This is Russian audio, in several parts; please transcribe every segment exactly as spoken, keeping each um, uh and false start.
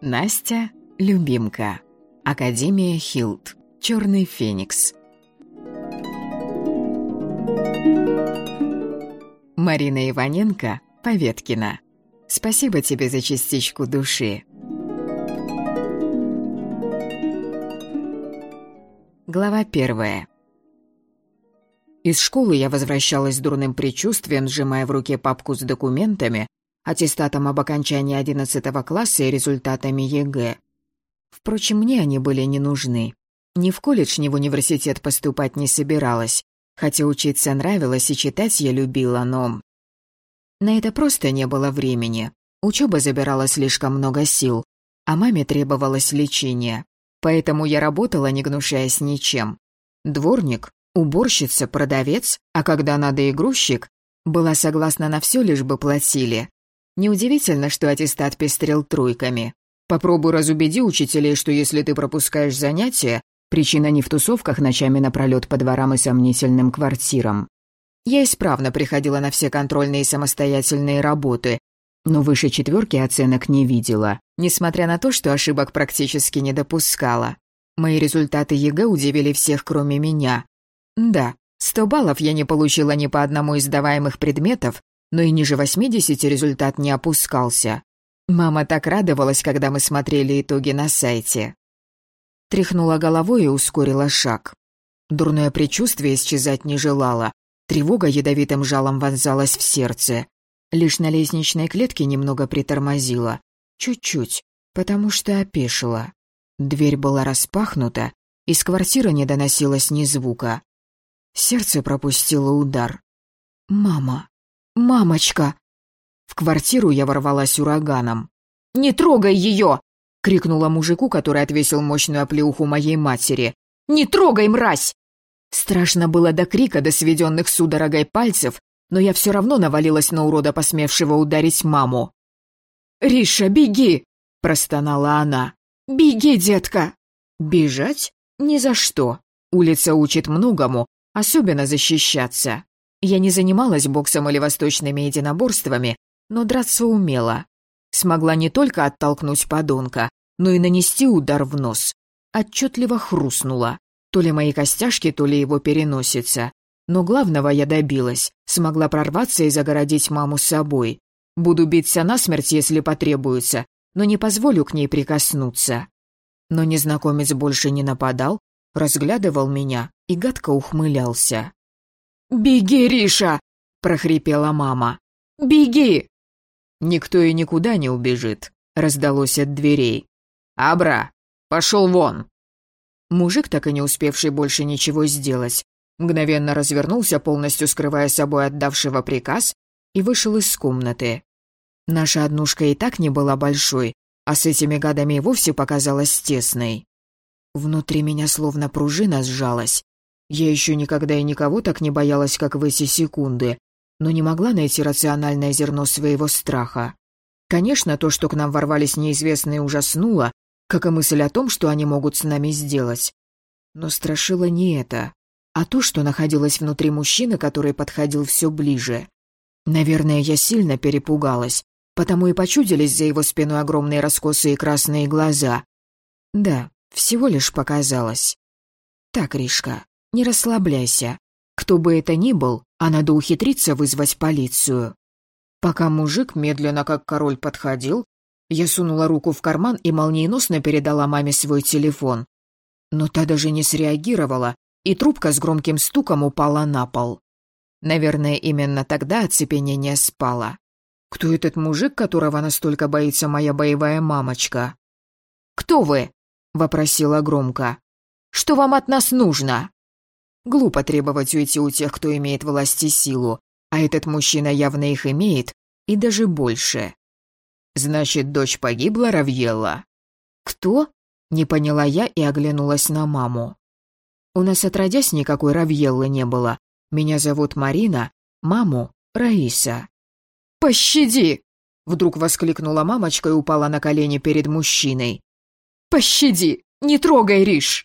Настя – любимка. Академия Хилт. Черный феникс. Марина Иваненко, Поветкина. Спасибо тебе за частичку души. Глава первая. Из школы я возвращалась с дурным предчувствием, сжимая в руке папку с документами, аттестатом об окончании одиннадцатого класса и результатами ЕГЭ. Впрочем, мне они были не нужны. Ни в колледж, ни в университет поступать не собиралась, хотя учиться нравилось и читать я любила, но... На это просто не было времени. Учеба забирала слишком много сил, а маме требовалось лечение. Поэтому я работала, не гнушаясь ничем. Дворник, уборщица, продавец, а когда надо и грузчик, была согласна на все, лишь бы платили. Неудивительно, что аттестат пестрел тройками. Попробуй разубеди учителей, что если ты пропускаешь занятия, причина не в тусовках ночами напролёт по дворам и сомнительным квартирам. Я исправно приходила на все контрольные и самостоятельные работы, но выше четверки оценок не видела, несмотря на то, что ошибок практически не допускала. Мои результаты ЕГЭ удивили всех, кроме меня. Да, сто баллов я не получила ни по одному из сдаваемых предметов, но и ниже восьмидесяти результат не опускался. Мама так радовалась, когда мы смотрели итоги на сайте. Тряхнула головой и ускорила шаг. Дурное предчувствие исчезать не желало. Тревога ядовитым жалом вонзалась в сердце. Лишь на лестничной клетке немного притормозила. Чуть-чуть, потому что опешила. Дверь была распахнута, из квартиры не доносилось ни звука. Сердце пропустило удар. «Мама! Мамочка!» В квартиру я ворвалась ураганом. «Не трогай ее!» — крикнула мужику, который отвесил мощную оплеуху моей матери. «Не трогай, мразь!» Страшно было до крика, до сведенных судорогой пальцев, но я все равно навалилась на урода, посмевшего ударить маму. «Риша, беги!» — простонала она. «Беги, детка!» «Бежать? Ни за что. Улица учит многому, особенно защищаться. Я не занималась боксом или восточными единоборствами, но драться умела. Смогла не только оттолкнуть подонка, но и нанести удар в нос. Отчетливо хрустнула. То ли мои костяшки, то ли его переносица. Но главного я добилась. Смогла прорваться и загородить маму собой. Буду биться насмерть, если потребуется, но не позволю к ней прикоснуться. Но незнакомец больше не нападал, разглядывал меня и гадко ухмылялся. «Беги, Риша!» — прохрипела мама. «Беги!» «Никто и никуда не убежит», — раздалось от дверей. «Абра, пошел вон!» Мужик, так и не успевший больше ничего сделать, мгновенно развернулся, полностью скрывая собой отдавшего приказ, и вышел из комнаты. Наша однушка и так не была большой, а с этими гадами и вовсе показалась тесной. Внутри меня словно пружина сжалась. Я еще никогда и никого так не боялась, как в эти секунды, но не могла найти рациональное зерно своего страха. Конечно, то, что к нам ворвались неизвестные, ужаснуло, как и мысль о том, что они могут с нами сделать. Но страшило не это, а то, что находилось внутри мужчины, который подходил все ближе. Наверное, я сильно перепугалась, потому и почудились за его спиной огромные раскосые красные глаза. Да, всего лишь показалось. Так, Ришка, не расслабляйся. Кто бы это ни был, а надо ухитриться вызвать полицию. Пока мужик медленно, как король, подходил, я сунула руку в карман и молниеносно передала маме свой телефон. Но та даже не среагировала, и трубка с громким стуком упала на пол. Наверное, именно тогда оцепенение спало. Кто этот мужик, которого настолько боится моя боевая мамочка? «Кто вы?» — вопросила громко. «Что вам от нас нужно?» Глупо требовать уйти у тех, кто имеет власть и силу, а этот мужчина явно их имеет, и даже больше. «Значит, дочь погибла, Равьелла?» «Кто?» — не поняла я и оглянулась на маму. «У нас отродясь никакой Равьеллы не было. Меня зовут Марина, маму — Раиса». «Пощади!» — вдруг воскликнула мамочка и упала на колени перед мужчиной. «Пощади! Не трогай, Риш!»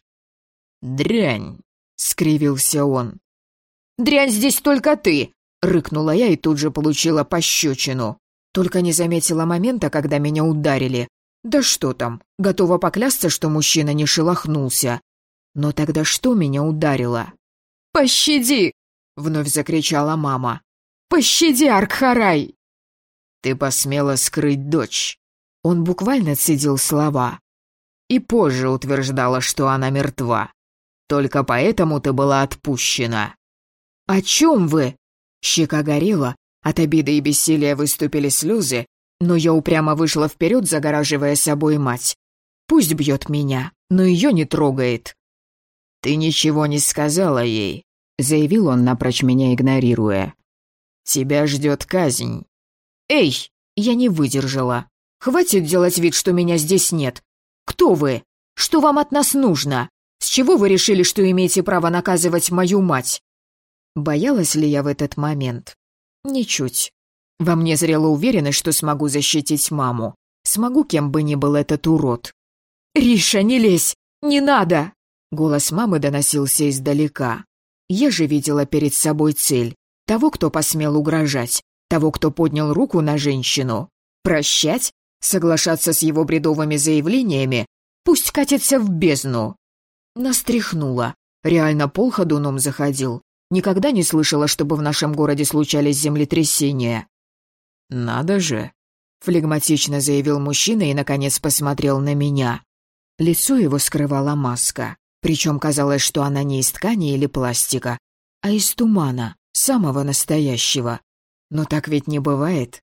«Дрянь!» — скривился он. «Дрянь здесь только ты!» — рыкнула я и тут же получила пощечину. Только не заметила момента, когда меня ударили. Да что там, готова поклясться, что мужчина не шелохнулся. Но тогда что меня ударило? «Пощади!» — вновь закричала мама. «Пощади, Аркхарай!» «Ты посмела скрыть дочь!» Он буквально цедил слова. «И позже утверждала, что она мертва. Только поэтому ты была отпущена». «О чем вы?» Щека горела, от обиды и бессилия выступили слезы, но я упрямо вышла вперед, загораживая собой мать. Пусть бьет меня, но ее не трогает. «Ты ничего не сказала ей», — заявил он, напрочь меня игнорируя. «Тебя ждет казнь». «Эй!» — я не выдержала. «Хватит делать вид, что меня здесь нет. Кто вы? Что вам от нас нужно? С чего вы решили, что имеете право наказывать мою мать?» Боялась ли я в этот момент? Ничуть. Во мне зрела уверенность, что смогу защитить маму. Смогу, кем бы ни был этот урод. «Риша, не лезь! Не надо!» Голос мамы доносился издалека. Я же видела перед собой цель. Того, кто посмел угрожать. Того, кто поднял руку на женщину. Прощать? Соглашаться с его бредовыми заявлениями? Пусть катится в бездну. Нас тряхнуло. Реально пол ходуном заходил. Никогда не слышала, чтобы в нашем городе случались землетрясения. «Надо же!» — флегматично заявил мужчина и, наконец, посмотрел на меня. Лицо его скрывала маска, причем казалось, что она не из ткани или пластика, а из тумана, самого настоящего. Но так ведь не бывает.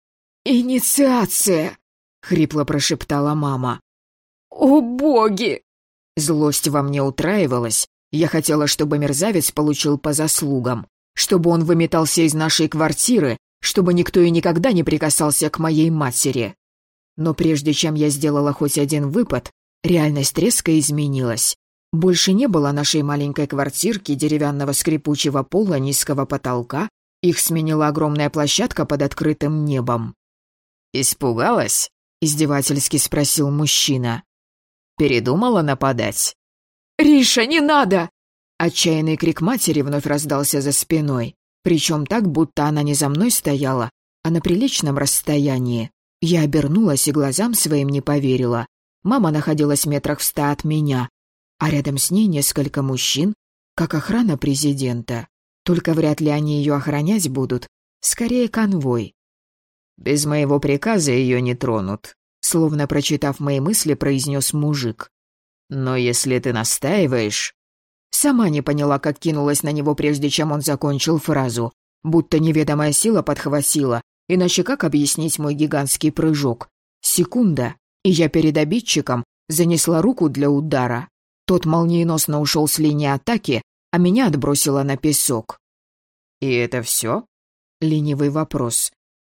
«Инициация!» — хрипло прошептала мама. «О, боги!» Злость во мне утраивалась. Я хотела, чтобы мерзавец получил по заслугам, чтобы он выметался из нашей квартиры, чтобы никто и никогда не прикасался к моей матери. Но прежде чем я сделала хоть один выпад, реальность резко изменилась. Больше не было нашей маленькой квартирки, деревянного скрипучего пола, низкого потолка. Их сменила огромная площадка под открытым небом. «Испугалась?» — издевательски спросил мужчина. «Передумала нападать?» «Риша, не надо!» Отчаянный крик матери вновь раздался за спиной, причем так, будто она не за мной стояла, а на приличном расстоянии. Я обернулась и глазам своим не поверила. Мама находилась метрах в ста от меня, а рядом с ней несколько мужчин, как охрана президента. Только вряд ли они ее охранять будут, скорее конвой. «Без моего приказа ее не тронут», словно прочитав мои мысли, произнес мужик. «Но если ты настаиваешь...» Сама не поняла, как кинулась на него, прежде чем он закончил фразу. Будто неведомая сила подхватила, иначе как объяснить мой гигантский прыжок? Секунда, и я перед обидчиком занесла руку для удара. Тот молниеносно ушел с линии атаки, а меня отбросило на песок. «И это все?» — ленивый вопрос.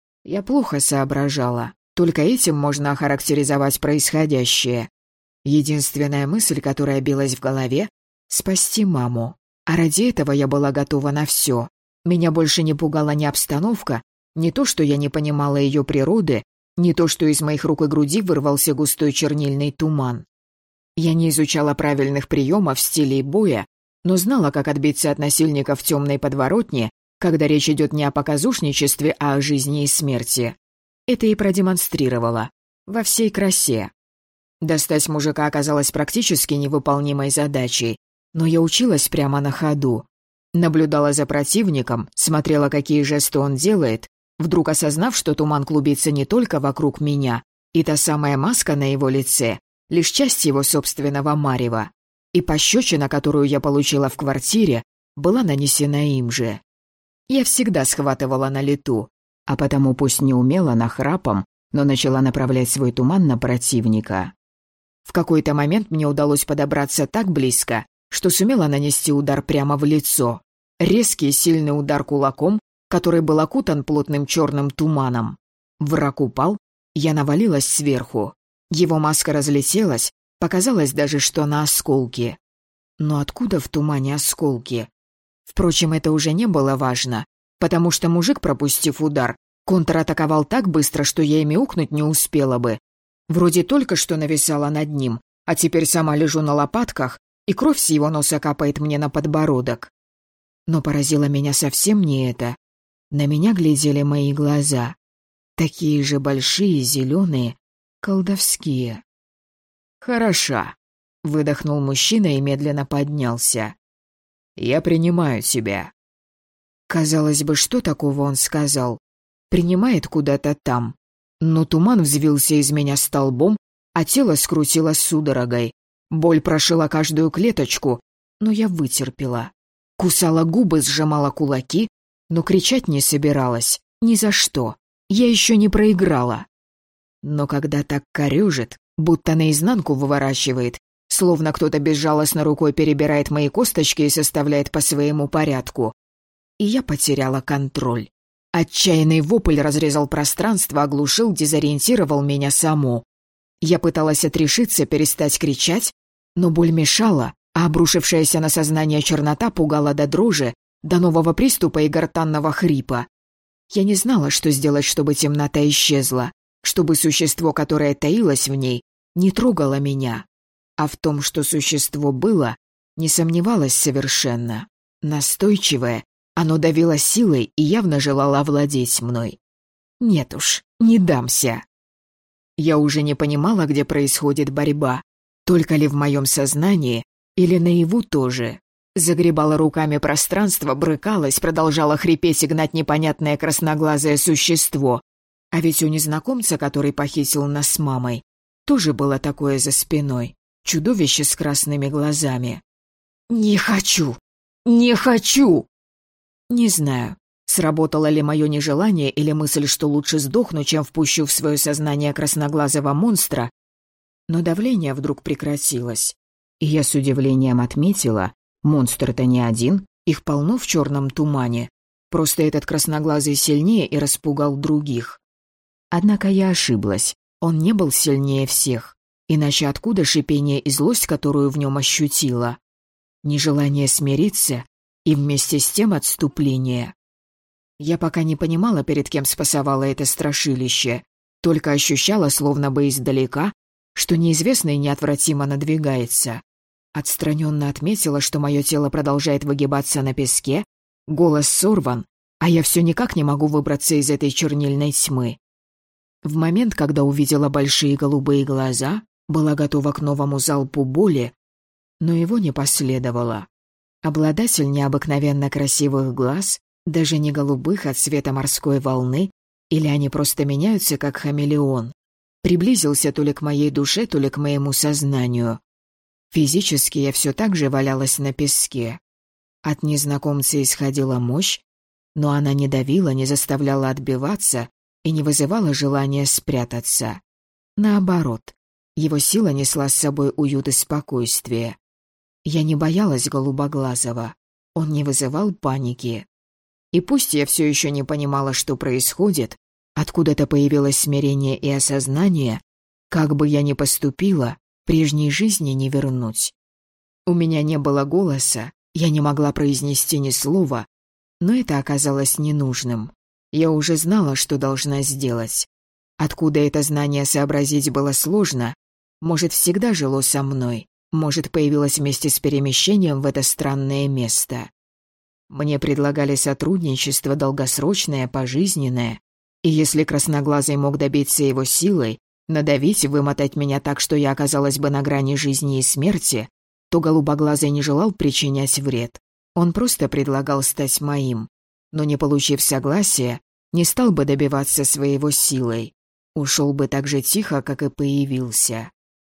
Я плохо соображала. Только этим можно охарактеризовать происходящее. Единственная мысль, которая билась в голове — спасти маму. А ради этого я была готова на все. Меня больше не пугала ни обстановка, ни то, что я не понимала ее природы, ни то, что из моих рук и груди вырвался густой чернильный туман. Я не изучала правильных приемов, стилей боя, но знала, как отбиться от насильников в темной подворотне, когда речь идет не о показушничестве, а о жизни и смерти. Это и продемонстрировала. Во всей красе. Достать мужика оказалось практически невыполнимой задачей, но я училась прямо на ходу. Наблюдала за противником, смотрела, какие жесты он делает, вдруг осознав, что туман клубится не только вокруг меня, и та самая маска на его лице — лишь часть его собственного марева. И пощечина, которую я получила в квартире, была нанесена им же. Я всегда схватывала на лету, а потому пусть не умела нахрапом, но начала направлять свой туман на противника. В какой-то момент мне удалось подобраться так близко, что сумела нанести удар прямо в лицо. Резкий и сильный удар кулаком, который был окутан плотным черным туманом. Враг упал, я навалилась сверху. Его маска разлетелась, показалось даже, что на осколки. Но откуда в тумане осколки? Впрочем, это уже не было важно, потому что мужик, пропустив удар, контратаковал так быстро, что я и мяукнуть не успела бы. Вроде только что нависала над ним, а теперь сама лежу на лопатках, и кровь с его носа капает мне на подбородок. Но поразило меня совсем не это. На меня глядели мои глаза. Такие же большие, зеленые, колдовские. «Хороша», — выдохнул мужчина и медленно поднялся. «Я принимаю тебя». Казалось бы, что такого он сказал? Принимает куда-то там. Но туман взвился из меня столбом, а тело скрутило судорогой. Боль прошила каждую клеточку, но я вытерпела. Кусала губы, сжимала кулаки, но кричать не собиралась. Ни за что. Я еще не проиграла. Но когда так корежит, будто наизнанку выворачивает, словно кто-то безжалостно рукой перебирает мои косточки и составляет по своему порядку, и я потеряла контроль. Отчаянный вопль разрезал пространство, оглушил, дезориентировал меня саму. Я пыталась отрешиться, перестать кричать, но боль мешала, а обрушившаяся на сознание чернота пугала до дрожи, до нового приступа и гортанного хрипа. Я не знала, что сделать, чтобы темнота исчезла, чтобы существо, которое таилось в ней, не трогало меня. А в том, что существо было, не сомневалась совершенно. Настойчивое, оно давило силой и явно желало овладеть мной. Нет уж, не дамся. Я уже не понимала, где происходит борьба, только ли в моем сознании или наяву тоже. Загребала руками пространство, брыкалась, продолжала хрипеть и гнать непонятное красноглазое существо. А ведь у незнакомца, который похитил нас с мамой, тоже было такое за спиной. Чудовище с красными глазами. «Не хочу! Не хочу!» Не знаю, сработало ли мое нежелание или мысль, что лучше сдохну, чем впущу в свое сознание красноглазого монстра, но давление вдруг прекратилось. И я с удивлением отметила, монстр-то не один, их полно в черном тумане. Просто этот красноглазый сильнее и распугал других. Однако я ошиблась, он не был сильнее всех. Иначе откуда шипение и злость, которую в нем ощутила? Нежелание смириться и вместе с тем отступление. Я пока не понимала, перед кем спасовало это страшилище, только ощущала, словно бы издалека, что неизвестное неотвратимо надвигается. Отстраненно отметила, что мое тело продолжает выгибаться на песке, голос сорван, а я все никак не могу выбраться из этой чернильной тьмы. В момент, когда увидела большие голубые глаза, была готова к новому залпу боли, но его не последовало. Обладатель необыкновенно красивых глаз, даже не голубых, а цвета морской волны, или они просто меняются, как хамелеон, приблизился то ли к моей душе, то ли к моему сознанию. Физически я все так же валялась на песке. От незнакомца исходила мощь, но она не давила, не заставляла отбиваться и не вызывала желания спрятаться. Наоборот, его сила несла с собой уют и спокойствие. Я не боялась голубоглазого, он не вызывал паники. И пусть я все еще не понимала, что происходит, откуда-то появилось смирение и осознание, как бы я ни поступила, прежней жизни не вернуть. У меня не было голоса, я не могла произнести ни слова, но это оказалось ненужным. Я уже знала, что должна сделать. Откуда это знание сообразить было сложно, может, всегда жило со мной. Может, появилась вместе с перемещением в это странное место. Мне предлагали сотрудничество долгосрочное, пожизненное, и если красноглазый мог добиться его силой, надавить и вымотать меня так, что я оказалась бы на грани жизни и смерти, то голубоглазый не желал причинять вред. Он просто предлагал стать моим, но, не получив согласия, не стал бы добиваться своего силой. Ушел бы так же тихо, как и появился.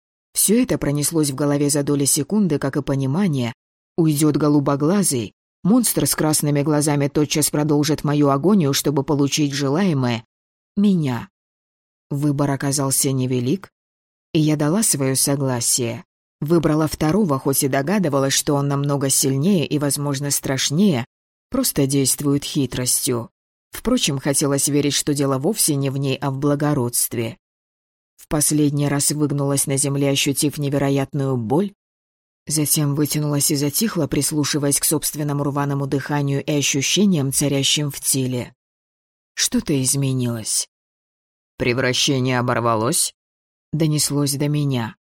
Все это пронеслось в голове за доли секунды, как и понимание. Уйдет голубоглазый, монстр с красными глазами тотчас продолжит мою агонию, чтобы получить желаемое — меня. Выбор оказался невелик, и я дала свое согласие. Выбрала второго, хоть и догадывалась, что он намного сильнее и, возможно, страшнее, просто действует хитростью. Впрочем, хотелось верить, что дело вовсе не в ней, а в благородстве. В последний раз выгнулась на земле, ощутив невероятную боль, затем вытянулась и затихла, прислушиваясь к собственному рваному дыханию и ощущениям, царящим в теле. Что-то изменилось. «Превращение оборвалось?» — донеслось до меня.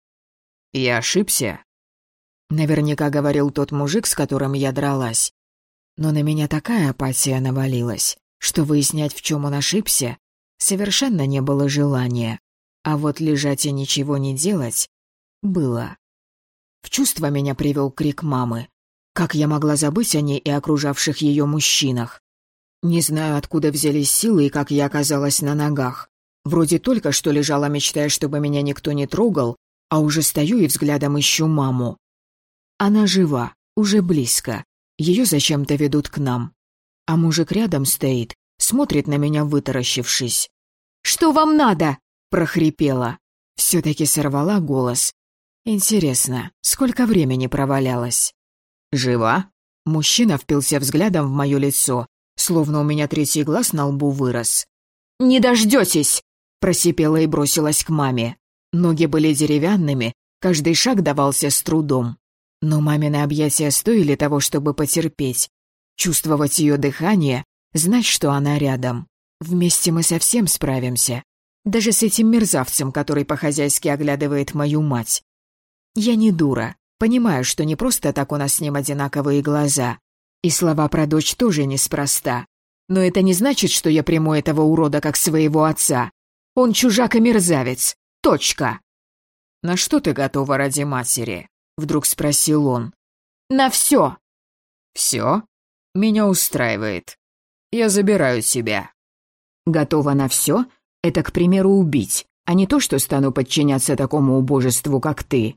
«Я ошибся?» Наверняка говорил тот мужик, с которым я дралась. Но на меня такая апатия навалилась, что выяснять, в чем он ошибся, совершенно не было желания. А вот лежать и ничего не делать было. В чувство меня привел крик мамы. Как я могла забыть о ней и окружавших ее мужчинах? Не знаю, откуда взялись силы и как я оказалась на ногах. Вроде только что лежала, мечтая, чтобы меня никто не трогал, а уже стою и взглядом ищу маму. Она жива, уже близко. Ее зачем-то ведут к нам. А мужик рядом стоит, смотрит на меня, вытаращившись. «Что вам надо?» – прохрипела. Все-таки сорвала голос. Интересно, сколько времени провалялась? «Жива?» Мужчина впился взглядом в мое лицо, словно у меня третий глаз на лбу вырос. «Не дождетесь!» – просипела и бросилась к маме. Ноги были деревянными, каждый шаг давался с трудом. Но мамины объятия стоили того, чтобы потерпеть. Чувствовать ее дыхание, знать, что она рядом. Вместе мы совсем справимся. Даже с этим мерзавцем, который по-хозяйски оглядывает мою мать. Я не дура, понимаю, что не просто так у нас с ним одинаковые глаза. И слова про дочь тоже неспроста. Но это не значит, что я приму этого урода как своего отца. Он чужак и мерзавец. Точка. «На что ты готова ради матери?» — вдруг спросил он. «На все». «Все? Меня устраивает. Я забираю тебя». «Готова на все? Это, к примеру, убить, а не то, что стану подчиняться такому убожеству, как ты».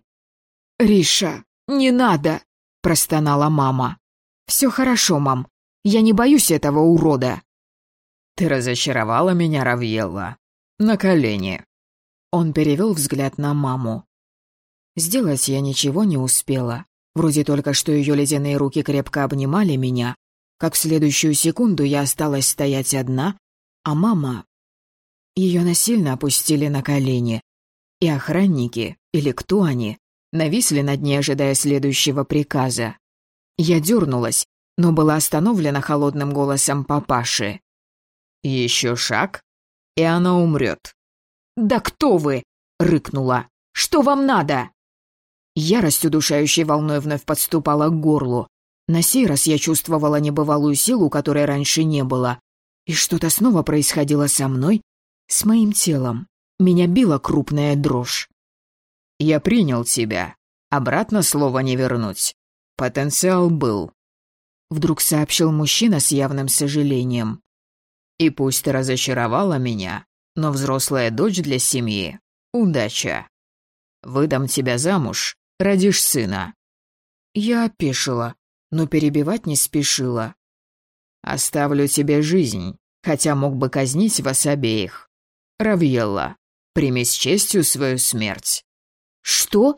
«Риша, не надо!» — простонала мама. «Все хорошо, мам. Я не боюсь этого урода». «Ты разочаровала меня, Равьелла. На колени». Он перевел взгляд на маму. Сделать я ничего не успела. Вроде только что ее ледяные руки крепко обнимали меня, как в следующую секунду я осталась стоять одна, а мама... Ее насильно опустили на колени. И охранники, или кто они, нависли над ней, ожидая следующего приказа. Я дернулась, но была остановлена холодным голосом папаши. «Еще шаг, и она умрет». «Да кто вы?» — рыкнула. «Что вам надо?» Ярость удушающей волной вновь подступала к горлу. На сей раз я чувствовала небывалую силу, которой раньше не было. И что-то снова происходило со мной, с моим телом. Меня била крупная дрожь. «Я принял тебя. Обратно слова не вернуть. Потенциал был», — вдруг сообщил мужчина с явным сожалением. «И пусть ты разочаровала меня, но взрослая дочь для семьи — удача. Выдам тебя замуж, родишь сына». Я опешила, но перебивать не спешила. «Оставлю тебе жизнь, хотя мог бы казнить вас обеих. Равьелла, прими с честью свою смерть». «Что?»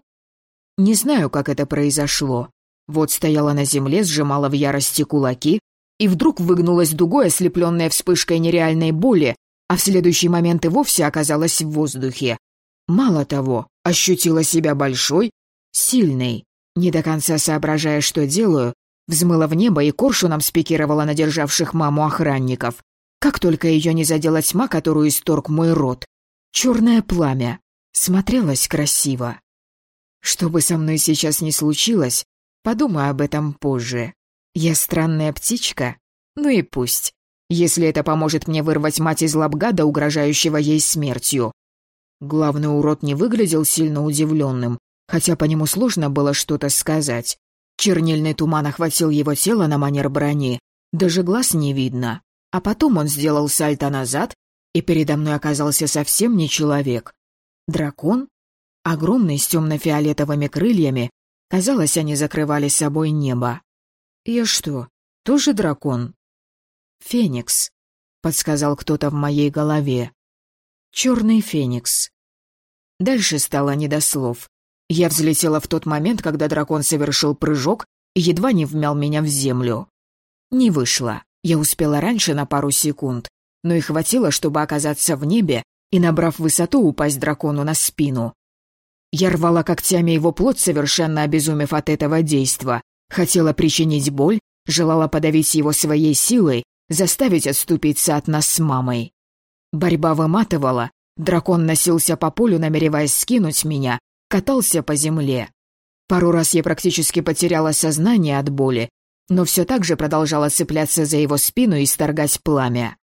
Не знаю, как это произошло. Вот стояла на земле, сжимала в ярости кулаки, и вдруг выгнулась дугой, ослепленная вспышкой нереальной боли, а в следующий момент и вовсе оказалась в воздухе. Мало того, ощутила себя большой, сильной. Не до конца соображая, что делаю, взмыла в небо и коршуном спикировала на державших маму охранников. Как только ее не задела тьма, которую исторг мой рот. Черное пламя. Смотрелось красиво. Что бы со мной сейчас ни случилось, подумаю об этом позже. Я странная птичка? Ну и пусть. Если это поможет мне вырвать мать из лап гада, угрожающего ей смертью. Главный урод не выглядел сильно удивленным, хотя по нему сложно было что-то сказать. Чернильный туман охватил его тело на манер брони, даже глаз не видно. А потом он сделал сальто назад, и передо мной оказался совсем не человек. Дракон? Огромный, с темно-фиолетовыми крыльями. Казалось, они закрывали собой небо. Я что, тоже дракон? «Феникс», — подсказал кто-то в моей голове. «Черный феникс». Дальше стало не до слов. Я взлетела в тот момент, когда дракон совершил прыжок и едва не вмял меня в землю. Не вышло. Я успела раньше на пару секунд, но и хватило, чтобы оказаться в небе и, набрав высоту, упасть дракону на спину. Я рвала когтями его плоть, совершенно обезумев от этого действа. Хотела причинить боль, желала подавить его своей силой, заставить отступиться от нас с мамой. Борьба выматывала, дракон носился по полю, намереваясь скинуть меня, катался по земле. Пару раз я практически потеряла сознание от боли, но все так же продолжала цепляться за его спину и исторгать пламя.